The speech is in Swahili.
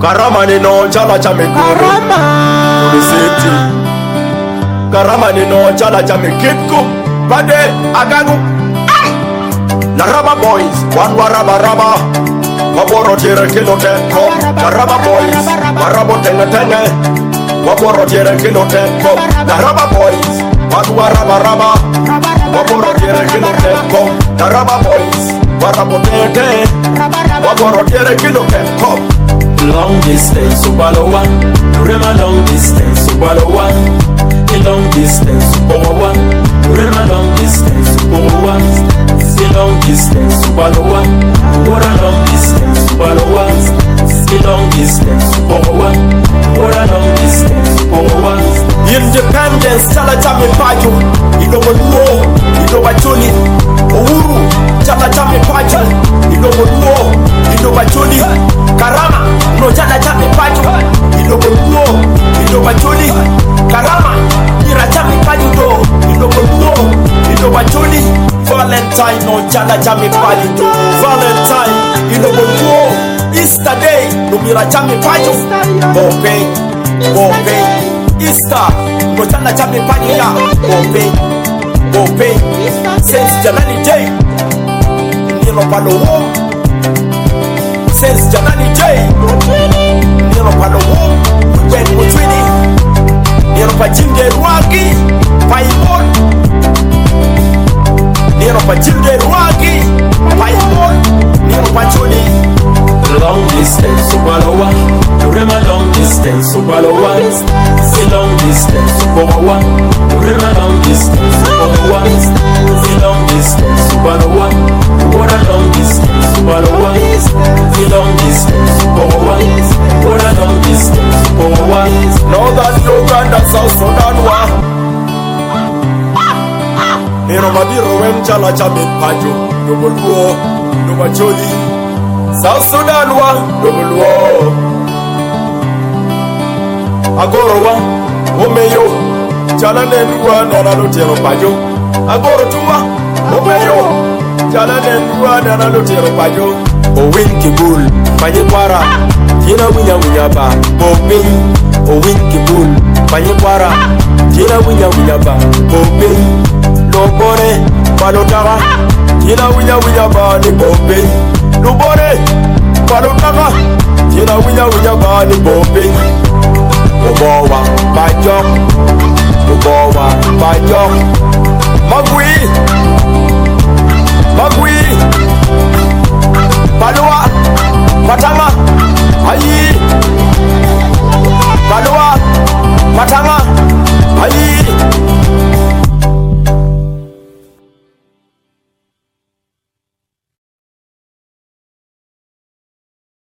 Karama ni no chala cha Mikuru City. Karama ni no chala cha Mikitku Bade Agangu Na Raba Boys One Waraba Raba Waboro tire kilo tenko Na Raba Boys Warabo tenge tenge Waboro tire kilo tenko Na Raba Boys One Waraba Raba Waboro tire kilo tenko Na Raba Boys Warabo tenge Waboro tire kilo tenko. Long distance, Ubalowa. Rema long distance, Ubalowa. Long distance, Ubalowa. Rema long distance, Ubalowa. Long distance, Ubalowa. What a long distance, Ubalowa. Long distance, Ubalowa. What a long distance, Ubalowa. Independence, chala chame pajo. Idomoduo, idobachoni. Uhuru, chala chame pajo. Idomoduo, idobachoni. Karama, no chala chame pajo. Idomoduo, idobachoni. Karama, ira chame pajo do. Idomoduo, idobachoni. Valentine, no chala chame pajo. Valentine, idomoduo. Easter day, no mira chame pajo. Bope, bope. Easter, no chala chame pajo ya. Bope, bope. Since Janani day, nilo palo home. Since Janani day, nilo palo home. Ben Mutwini, nilo pa Jinde Rwagi, Paimon. Nilo pa Jinde Rwagi, Paimon. Nilo pa Choni. Long distance, Ubalowa. Rema long distance, Ubalowa. Long distance, Ubalowa. Rema long distance, Ubalowa. Long distance, Ubalowa. What a long distance, Ubalowa. Long distance, Ubalowa. What a long distance, Ubalowa. Northern Uganda, South Sudan wa. Nilo madiro chala chame pajo. Noboluo, Nobacholi. South Sudan wa Noboluo. Agoro wa Omeyo chala nenduwa nana lutero pajo. Agoro tuwa Omeyo chala nenduwa nana lutero pajo. Owinki bull panyikwara Kina winya ba Bobin Owinki bull panyikwara Kina winya ba Bobin Lobore Palotara Kina winya ba ni Bobin Lubore, Palutaka, Tina winya bani Bobin. Ubowa, Bajok, Ubowa, Bajok, Magui, Magui, Palua, Patama, Ayi.